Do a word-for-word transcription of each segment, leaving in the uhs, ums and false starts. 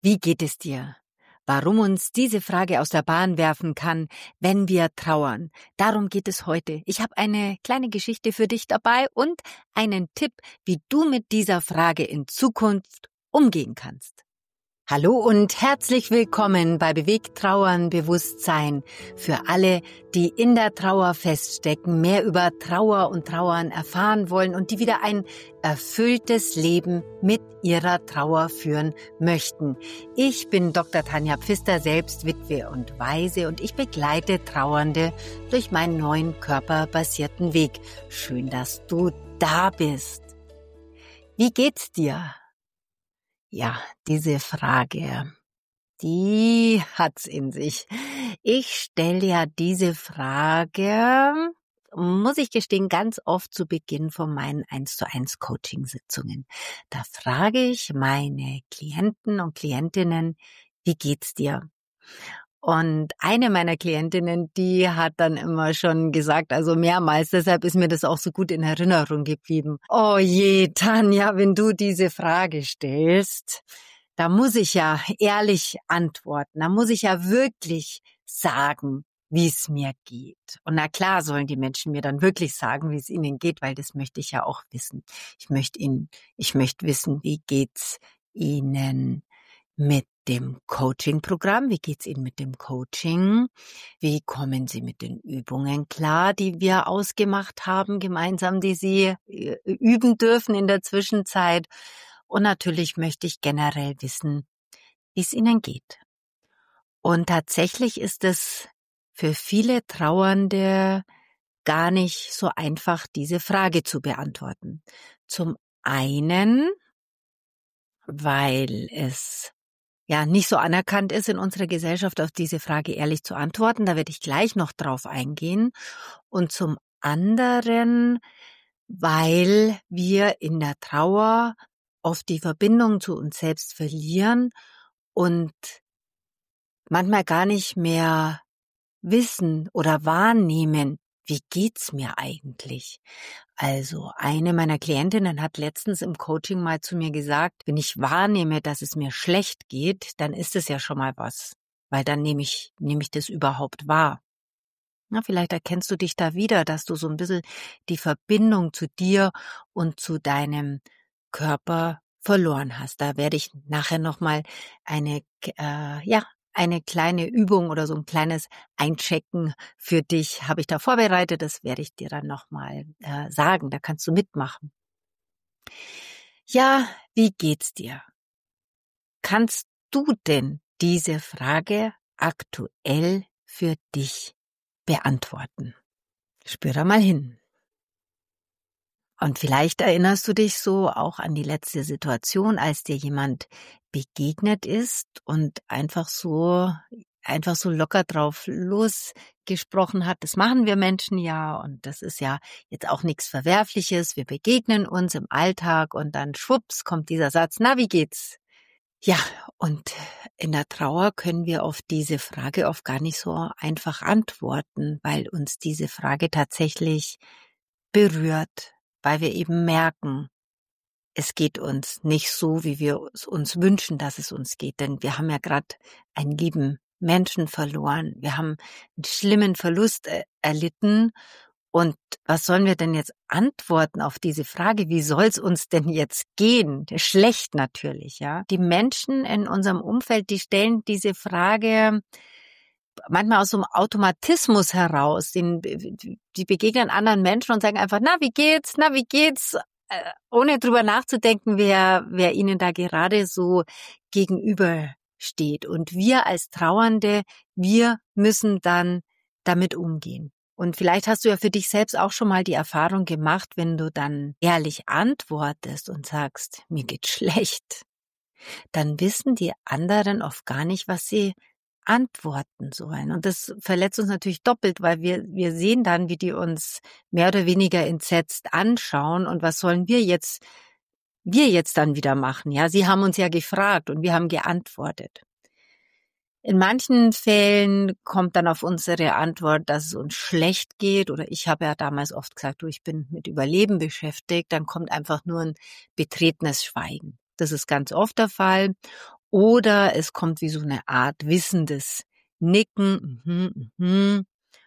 Wie geht es dir? Warum uns diese Frage aus der Bahn werfen kann, wenn wir trauern. Darum geht es heute. Ich habe eine kleine Geschichte für dich dabei und einen Tipp, wie du mit dieser Frage in Zukunft umgehen kannst. Hallo und herzlich willkommen bei Bewegt Trauern Bewusstsein für alle, die in der Trauer feststecken, mehr über Trauer und Trauern erfahren wollen und die wieder ein erfülltes Leben mit ihrer Trauer führen möchten. Ich bin Doktor Tanja Pfister, selbst Witwe und Waise, und ich begleite Trauernde durch meinen neuen körperbasierten Weg. Schön, dass du da bist. Wie geht's dir? Ja, diese Frage, die hat's in sich. Ich stelle ja diese Frage, muss ich gestehen, ganz oft zu Beginn von meinen eins zu eins Coaching-Sitzungen. Da frage ich meine Klienten und Klientinnen, wie geht's dir? Und eine meiner Klientinnen, die hat dann immer schon gesagt, also mehrmals, deshalb ist mir das auch so gut in Erinnerung geblieben. Oh je, Tanja, wenn du diese Frage stellst, da muss ich ja ehrlich antworten. Da muss ich ja wirklich sagen, wie es mir geht. Und na klar sollen die Menschen mir dann wirklich sagen, wie es ihnen geht, weil das möchte ich ja auch wissen. Ich möchte ihnen, ich möchte wissen, wie geht's ihnen mit dem Coaching-Programm? Wie geht's Ihnen mit dem Coaching? Wie kommen Sie mit den Übungen klar, die wir ausgemacht haben, gemeinsam, die Sie üben dürfen in der Zwischenzeit? Und natürlich möchte ich generell wissen, wie es Ihnen geht. Und tatsächlich ist es für viele Trauernde gar nicht so einfach, diese Frage zu beantworten. Zum einen, weil es ja nicht so anerkannt ist in unserer Gesellschaft, auf diese Frage ehrlich zu antworten. Da werde ich gleich noch drauf eingehen. Und zum anderen, weil wir in der Trauer oft die Verbindung zu uns selbst verlieren und manchmal gar nicht mehr wissen oder wahrnehmen, wie geht's mir eigentlich? Also eine meiner Klientinnen hat letztens im Coaching mal zu mir gesagt, wenn ich wahrnehme, dass es mir schlecht geht, dann ist es ja schon mal was, weil dann nehme ich, nehme ich das überhaupt wahr. Na, vielleicht erkennst du dich da wieder, dass du so ein bisschen die Verbindung zu dir und zu deinem Körper verloren hast. Da werde ich nachher nochmal eine, äh, ja, eine kleine Übung oder so ein kleines Einchecken für dich habe ich da vorbereitet. Das werde ich dir dann nochmal äh, sagen. Da kannst du mitmachen. Ja, wie geht's dir? Kannst du denn diese Frage aktuell für dich beantworten? Spür da mal hin. Und vielleicht erinnerst du dich so auch an die letzte Situation, als dir jemand begegnet ist und einfach so, einfach so locker drauf losgesprochen hat. Das machen wir Menschen ja, und das ist ja jetzt auch nichts Verwerfliches. Wir begegnen uns im Alltag und dann schwupps kommt dieser Satz, na, wie geht's? Ja, und in der Trauer können wir auf diese Frage oft gar nicht so einfach antworten, weil uns diese Frage tatsächlich berührt, weil wir eben merken, es geht uns nicht so, wie wir es uns wünschen, dass es uns geht. Denn wir haben ja gerade einen lieben Menschen verloren. Wir haben einen schlimmen Verlust erlitten. Und was sollen wir denn jetzt antworten auf diese Frage? Wie soll es uns denn jetzt gehen? Schlecht natürlich, ja. Die Menschen in unserem Umfeld, die stellen diese Frage manchmal aus so einem Automatismus heraus. Die begegnen anderen Menschen und sagen einfach, na, wie geht's? Na, wie geht's? Ohne drüber nachzudenken, wer, wer ihnen da gerade so gegenübersteht. Und wir als Trauernde, wir müssen dann damit umgehen. Und vielleicht hast du ja für dich selbst auch schon mal die Erfahrung gemacht, wenn du dann ehrlich antwortest und sagst, mir geht's schlecht, dann wissen die anderen oft gar nicht, was sie antworten sollen. Und das verletzt uns natürlich doppelt, weil wir wir sehen dann, wie die uns mehr oder weniger entsetzt anschauen. Und was sollen wir jetzt, wir jetzt dann wieder machen? Ja, sie haben uns ja gefragt und wir haben geantwortet. In manchen Fällen kommt dann auf unsere Antwort, dass es uns schlecht geht, oder ich habe ja damals oft gesagt, du, ich bin mit Überleben beschäftigt, dann kommt einfach nur ein betretenes Schweigen. Das ist ganz oft der Fall. Oder es kommt wie so eine Art wissendes Nicken. Mhm, mhm.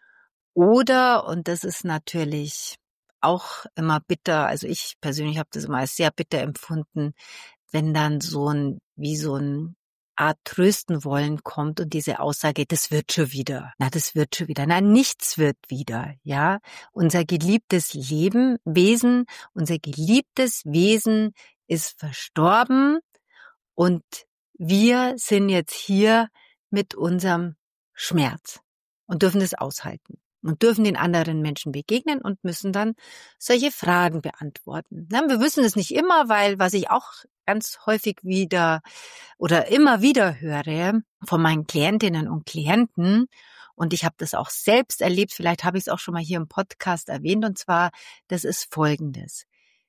Oder, und das ist natürlich auch immer bitter, also ich persönlich habe das immer als sehr bitter empfunden, wenn dann so ein, wie so ein Art trösten wollen kommt und diese Aussage, das wird schon wieder. Na, das wird schon wieder. Nein, nichts wird wieder, ja. Unser geliebtes Leben, Wesen, unser geliebtes Wesen ist verstorben und wir sind jetzt hier mit unserem Schmerz und dürfen es aushalten und dürfen den anderen Menschen begegnen und müssen dann solche Fragen beantworten. Na, wir wissen es nicht immer, weil was ich auch ganz häufig wieder oder immer wieder höre von meinen Klientinnen und Klienten, und ich habe das auch selbst erlebt, vielleicht habe ich es auch schon mal hier im Podcast erwähnt, und zwar, das ist Folgendes.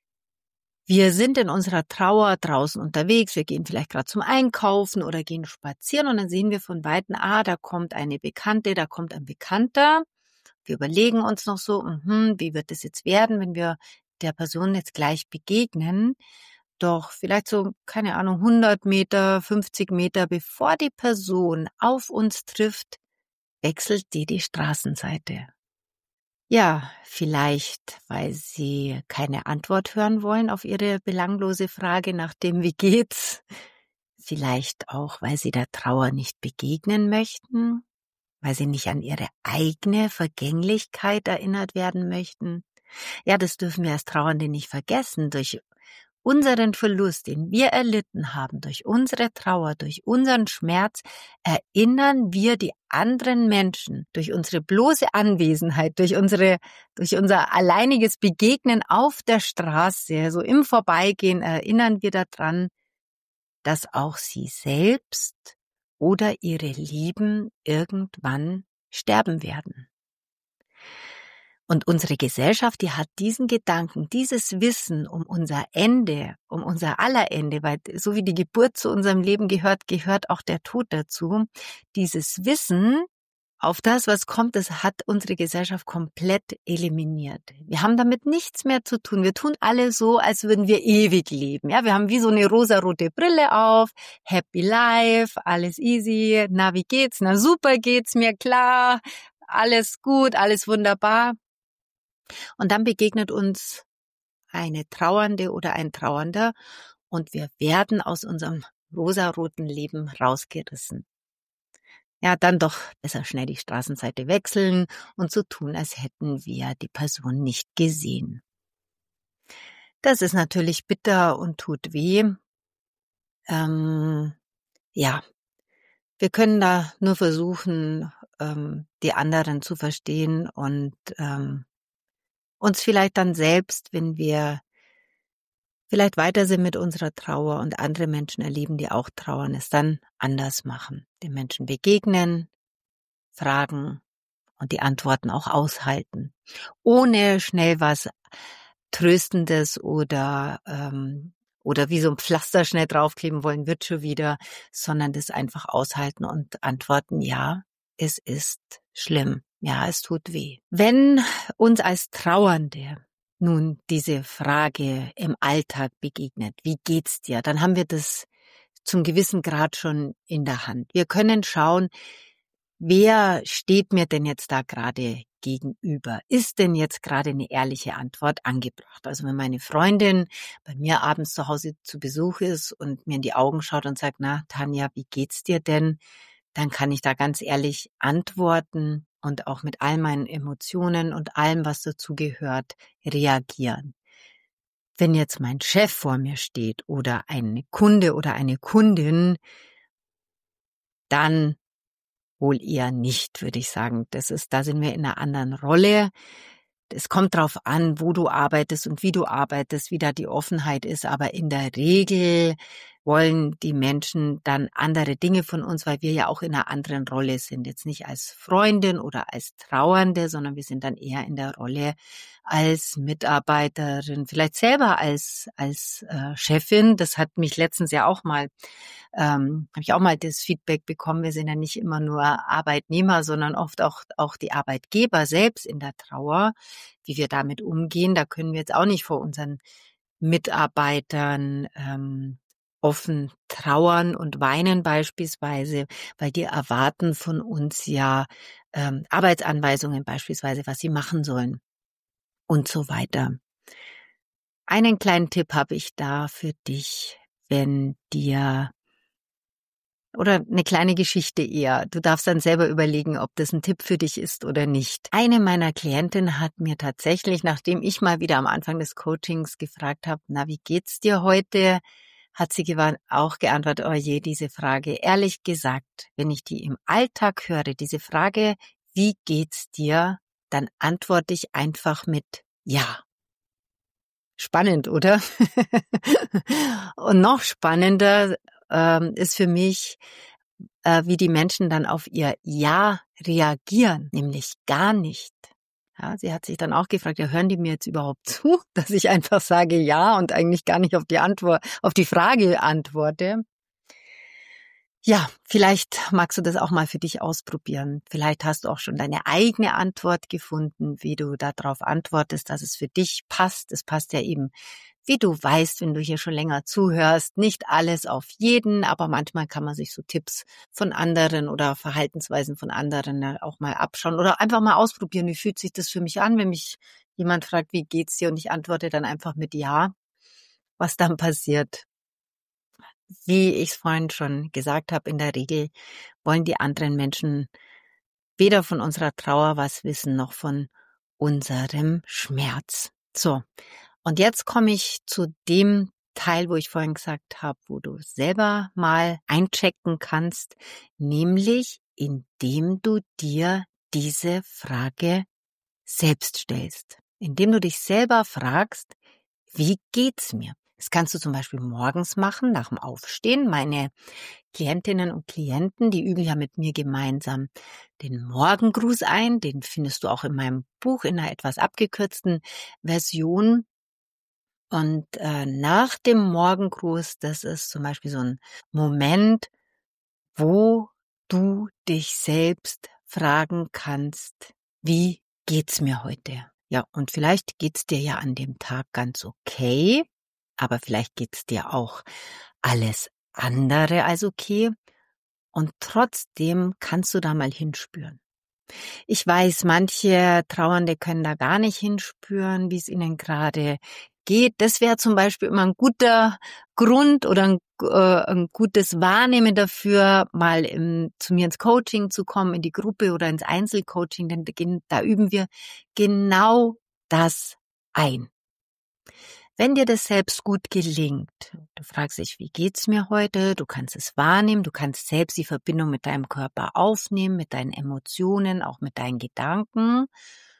Wir sind in unserer Trauer draußen unterwegs, wir gehen vielleicht gerade zum Einkaufen oder gehen spazieren und dann sehen wir von Weitem, ah, da kommt eine Bekannte, da kommt ein Bekannter. Wir überlegen uns noch so, mh, wie wird es jetzt werden, wenn wir der Person jetzt gleich begegnen. Doch vielleicht so, keine Ahnung, hundert Meter, fünfzig Meter, bevor die Person auf uns trifft, wechselt die die Straßenseite. Ja, vielleicht, weil sie keine Antwort hören wollen auf ihre belanglose Frage nach dem Wie geht's? Vielleicht auch, weil sie der Trauer nicht begegnen möchten, weil sie nicht an ihre eigene Vergänglichkeit erinnert werden möchten. Ja, das dürfen wir als Trauernde nicht vergessen. Durch unseren Verlust, den wir erlitten haben, durch unsere Trauer, durch unseren Schmerz, erinnern wir die anderen Menschen durch unsere bloße Anwesenheit, durch unsere, durch unser alleiniges Begegnen auf der Straße, so im Vorbeigehen, erinnern wir daran, dass auch sie selbst oder ihre Lieben irgendwann sterben werden. Und unsere Gesellschaft, die hat diesen Gedanken, dieses Wissen um unser Ende, um unser aller Ende, weil so wie die Geburt zu unserem Leben gehört, gehört auch der Tod dazu. Dieses Wissen auf das, was kommt, das hat unsere Gesellschaft komplett eliminiert. Wir haben damit nichts mehr zu tun. Wir tun alle so, als würden wir ewig leben. Ja, wir haben wie so eine rosarote Brille auf, happy life, alles easy, na, wie geht's? Na, super geht's mir, klar, alles gut, alles wunderbar. Und dann begegnet uns eine Trauernde oder ein Trauernder und wir werden aus unserem rosaroten Leben rausgerissen. Ja, dann doch besser schnell die Straßenseite wechseln und so tun, als hätten wir die Person nicht gesehen. Das ist natürlich bitter und tut weh. Ähm, ja, wir können da nur versuchen, ähm, die anderen zu verstehen und ähm, uns vielleicht dann selbst, wenn wir vielleicht weiter sind mit unserer Trauer und andere Menschen erleben, die auch trauern, es dann anders machen. Den Menschen begegnen, fragen und die Antworten auch aushalten. Ohne schnell was Tröstendes oder ähm, oder wie so ein Pflaster schnell draufkleben wollen, wird schon wieder, sondern das einfach aushalten und antworten, ja, es ist schlimm. Ja, es tut weh. Wenn uns als Trauernde nun diese Frage im Alltag begegnet, wie geht's dir? Dann haben wir das zum gewissen Grad schon in der Hand. Wir können schauen, wer steht mir denn jetzt da gerade gegenüber? Ist denn jetzt gerade eine ehrliche Antwort angebracht? Also wenn meine Freundin bei mir abends zu Hause zu Besuch ist und mir in die Augen schaut und sagt, na Tanja, wie geht's dir denn? Dann kann ich da ganz ehrlich antworten und auch mit all meinen Emotionen und allem, was dazugehört, reagieren. Wenn jetzt mein Chef vor mir steht oder ein Kunde oder eine Kundin, dann wohl eher nicht, würde ich sagen. Das ist, da sind wir in einer anderen Rolle. Es kommt drauf an, wo du arbeitest und wie du arbeitest, wie da die Offenheit ist. Aber in der Regel wollen die Menschen dann andere Dinge von uns, weil wir ja auch in einer anderen Rolle sind. Jetzt nicht als Freundin oder als Trauernde, sondern wir sind dann eher in der Rolle als Mitarbeiterin, vielleicht selber als als äh, Chefin. Das hat mich letztens ja auch mal, ähm, habe ich auch mal das Feedback bekommen. Wir sind ja nicht immer nur Arbeitnehmer, sondern oft auch auch die Arbeitgeber selbst in der Trauer, wie wir damit umgehen. Da können wir jetzt auch nicht vor unseren Mitarbeitern ähm, offen trauern und weinen beispielsweise, weil die erwarten von uns ja ähm, Arbeitsanweisungen beispielsweise, was sie machen sollen und so weiter. Einen kleinen Tipp habe ich da für dich, wenn dir Oder eine kleine Geschichte eher. Du darfst dann selber überlegen, ob das ein Tipp für dich ist oder nicht. Eine meiner Klientinnen hat mir tatsächlich, nachdem ich mal wieder am Anfang des Coachings gefragt habe, na, wie geht's dir heute? Hat sie auch geantwortet, oh je, diese Frage. Ehrlich gesagt, wenn ich die im Alltag höre, diese Frage, wie geht's dir? Dann antworte ich einfach mit ja. Spannend, oder? Und noch spannender ähm, ist für mich, äh, wie die Menschen dann auf ihr Ja reagieren, nämlich gar nicht. Ja, sie hat sich dann auch gefragt, ja, hören die mir jetzt überhaupt zu, dass ich einfach sage Ja und eigentlich gar nicht auf die Antwort, auf die Frage antworte. Ja, vielleicht magst du das auch mal für dich ausprobieren. Vielleicht hast du auch schon deine eigene Antwort gefunden, wie du darauf antwortest, dass es für dich passt. Es passt ja eben, wie du weißt, wenn du hier schon länger zuhörst, nicht alles auf jeden, aber manchmal kann man sich so Tipps von anderen oder Verhaltensweisen von anderen auch mal abschauen oder einfach mal ausprobieren. Wie fühlt sich das für mich an, wenn mich jemand fragt, wie geht's dir? Und ich antworte dann einfach mit Ja, was dann passiert. Wie ich es vorhin schon gesagt habe, in der Regel wollen die anderen Menschen weder von unserer Trauer was wissen, noch von unserem Schmerz. So, und jetzt komme ich zu dem Teil, wo ich vorhin gesagt habe, wo du selber mal einchecken kannst, nämlich indem du dir diese Frage selbst stellst. Indem du dich selber fragst, wie geht's mir? Das kannst du zum Beispiel morgens machen, nach dem Aufstehen. Meine Klientinnen und Klienten, die üben ja mit mir gemeinsam den Morgengruß ein. Den findest du auch in meinem Buch in einer etwas abgekürzten Version. Und äh, nach dem Morgengruß, das ist zum Beispiel so ein Moment, wo du dich selbst fragen kannst, wie geht's mir heute? Ja, und vielleicht geht's dir ja an dem Tag ganz okay. Aber vielleicht geht's dir auch alles andere als okay. Und trotzdem kannst du da mal hinspüren. Ich weiß, manche Trauernde können da gar nicht hinspüren, wie es ihnen gerade geht. Das wäre zum Beispiel immer ein guter Grund oder ein, äh, ein gutes Wahrnehmen dafür, mal im, zu mir ins Coaching zu kommen, in die Gruppe oder ins Einzelcoaching, denn da üben wir genau das ein. Wenn dir das selbst gut gelingt, du fragst dich, wie geht's mir heute? Du kannst es wahrnehmen, du kannst selbst die Verbindung mit deinem Körper aufnehmen, mit deinen Emotionen, auch mit deinen Gedanken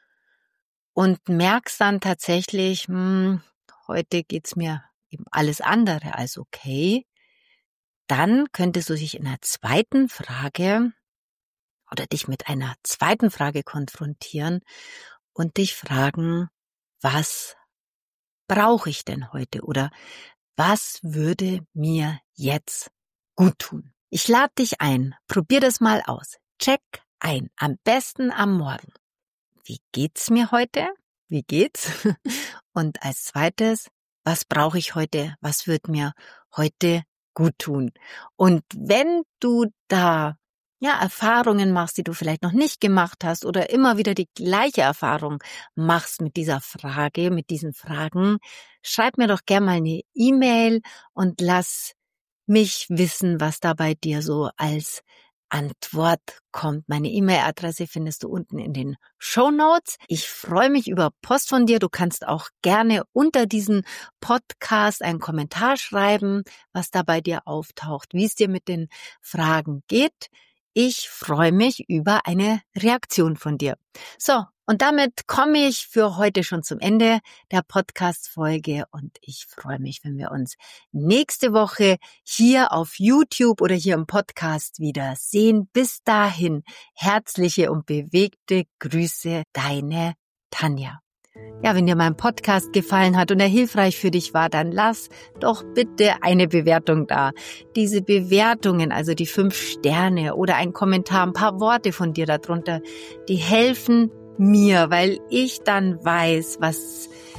und merkst dann tatsächlich, hm, heute geht's mir eben alles andere als okay. Dann könntest du dich in einer zweiten Frage oder dich mit einer zweiten Frage konfrontieren und dich fragen, was brauche ich denn heute oder was würde mir jetzt gut tun? Ich lade dich ein, probier das mal aus. Check ein, am besten am Morgen. Wie geht's mir heute? Wie geht's? Und als zweites, was brauche ich heute? Was wird mir heute gut tun? Und wenn du da ja, Erfahrungen machst, die du vielleicht noch nicht gemacht hast oder immer wieder die gleiche Erfahrung machst mit dieser Frage, mit diesen Fragen, schreib mir doch gerne mal eine E-Mail und lass mich wissen, was da bei dir so als Antwort kommt. Meine E-Mail-Adresse findest du unten in den Shownotes. Ich freue mich über Post von dir. Du kannst auch gerne unter diesen Podcast einen Kommentar schreiben, was da bei dir auftaucht, wie es dir mit den Fragen geht. Ich freue mich über eine Reaktion von dir. So, und damit komme ich für heute schon zum Ende der Podcast-Folge und ich freue mich, wenn wir uns nächste Woche hier auf YouTube oder hier im Podcast wieder sehen. Bis dahin, herzliche und bewegte Grüße, deine Tanja. Ja, wenn dir mein Podcast gefallen hat und er hilfreich für dich war, dann lass doch bitte eine Bewertung da. Diese Bewertungen, also die fünf Sterne oder ein Kommentar, ein paar Worte von dir darunter, die helfen mir, weil ich dann weiß, was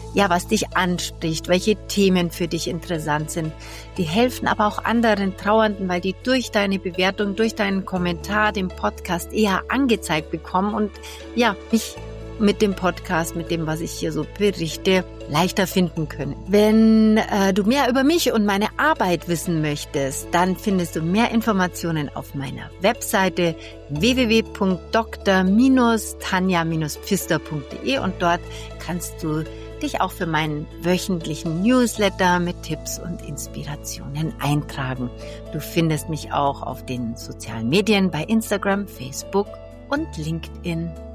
ja, was dich anspricht, welche Themen für dich interessant sind. Die helfen aber auch anderen Trauernden, weil die durch deine Bewertung, durch deinen Kommentar den Podcast eher angezeigt bekommen und ja, mich mit dem Podcast, mit dem, was ich hier so berichte, leichter finden können. Wenn äh, du mehr über mich und meine Arbeit wissen möchtest, dann findest du mehr Informationen auf meiner Webseite w w w punkt dr tanja pfister punkt d e und dort kannst du dich auch für meinen wöchentlichen Newsletter mit Tipps und Inspirationen eintragen. Du findest mich auch auf den sozialen Medien bei Instagram, Facebook und LinkedIn.